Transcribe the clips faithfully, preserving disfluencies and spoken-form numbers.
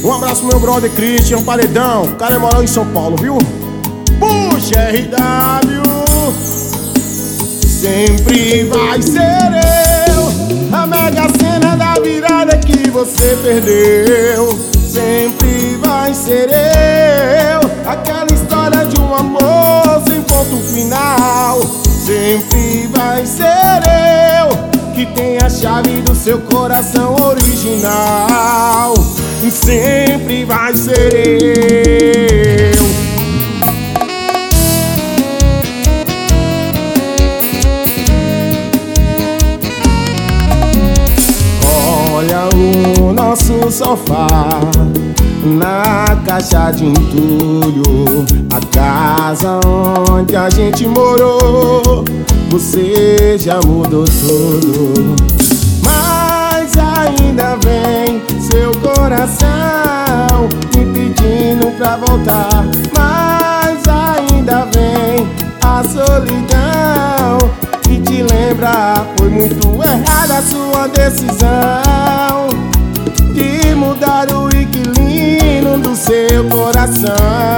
Um abraço pro meu brother Christian Paredão, o cara é moral em São Paulo, viu? Puxa, R W, sempre vai ser eu, a mega cena da virada que você perdeu. Sempre vai ser eu, aquela história de um amor sem ponto final. Sempre vai ser eu, que tem a chave do seu coração original. E sempre vai ser eu. Olha o nosso sofá na caixa de entulho, a casa onde a gente morou. Você já mudou tudo, mas ainda vem seu coração me pedindo pra voltar. Mas ainda vem a solidão que te lembra. Foi muito errada a sua decisão de mudar o inquilino do seu coração.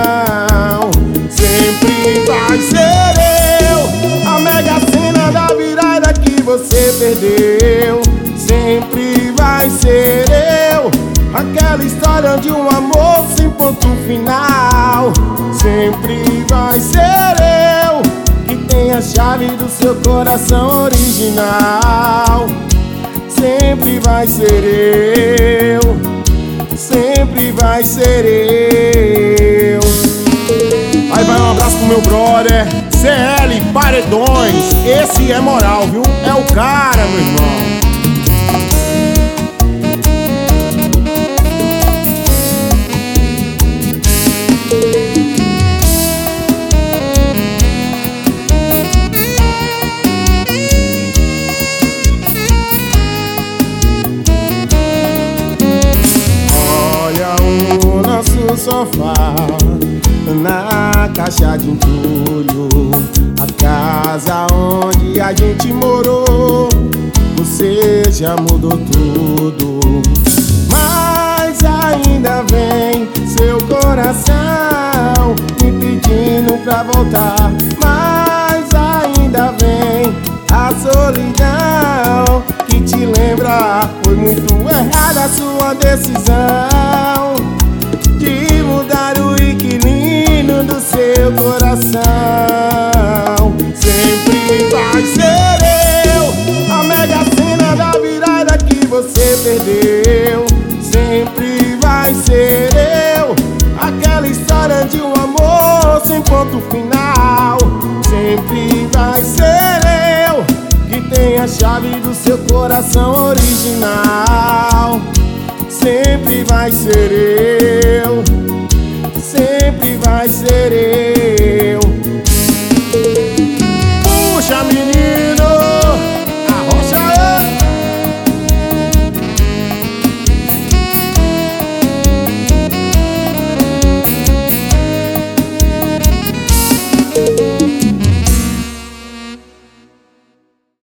Sempre vai ser eu, a mega cena da virada que você perdeu. Sempre vai ser eu, aquela história de um amor sem ponto final. Sempre vai ser eu, que tem a chave do seu coração original. Sempre vai ser eu, sempre vai ser eu. Aí vai um abraço pro meu brother C L Paredões, esse é moral, viu? É o cara, meu irmão. Sofá na caixa de entulho, a casa onde a gente morou. Você já mudou tudo, mas ainda vem seu coração me pedindo pra voltar. Mas ainda vem a solidão que te lembra. Foi muito errada a sua decisão de mudar o inquilino do seu coração. Sempre vai ser eu, a mega cena da virada que você perdeu. Sempre vai ser eu, aquela história de um amor sem ponto final. Sempre vai ser eu, que tem a chave do seu coração original. Sempre vai ser eu, sempre vai ser eu.